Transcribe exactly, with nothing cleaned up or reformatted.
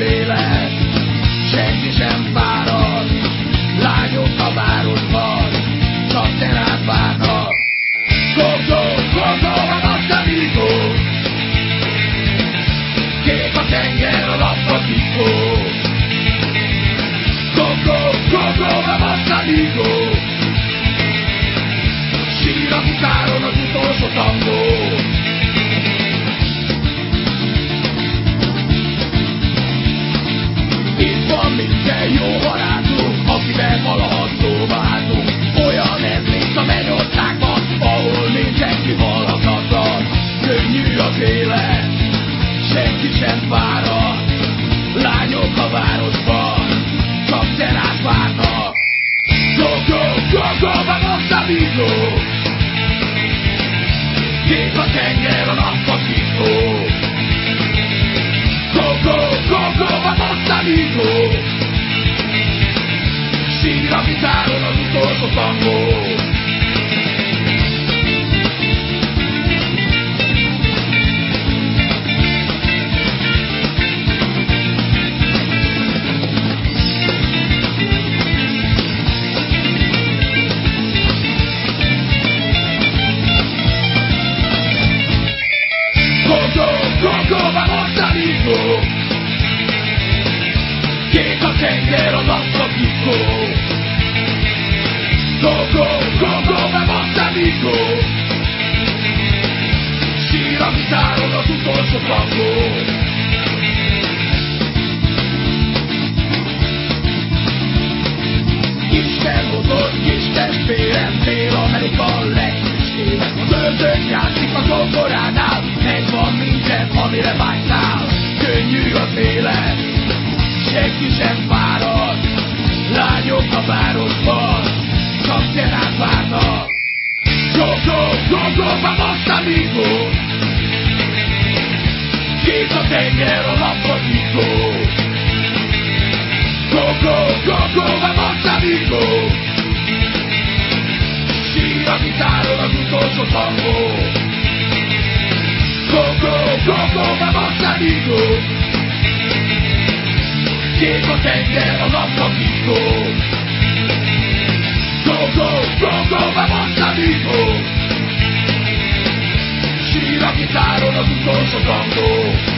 élet, senki sem fárad. Lányok a városban, csak te rád várnak. Go-go, go-go, vamos amigo. Kék a tenger, a nap a titkó. Go-go, go-go, vamos amigo. Sír a gitáron az utolsó tangó. Itt van minden jó barátunk, akivel valaha szóba álltunk. Olyan ez, mint a mennyországban, ahol mindenki halhatatlan. Könnyű az élet, senki sem fárad. Lányok a városban, csak te rád várnak. Go-go, go-go, vamos amigo. Kék a tenger, a nap a titkó. Go-go, go-go, vamos amigo. Sír a gitáron az utolsó tangó. Go-go, vamos amigo. Kék a tenger, a nap a titkó. Go-go, go-go, vamos amigo. Sír a gitáron az utolsó tangó. Isten hozott kis testvérem, Dél-Amerika legkiskébb. Az ördög játszik a zongoránál, megvan minden, amire vágytál. Könnyű az élet, senki sem fárad. Lányok a városban, csak te rád várnak. Go-go, go-go, vamos amigo. Kék a tenger, a nap a titkó. Go-go, go-go, vamos amigo. Sír a gitáron az utolsó tangó. Go-go, go-go, vamos amigo. Kék a tenger, a nap a titkó. Go-go, go-go, vamos amigo. Sír a gitáron az utolsó tangó.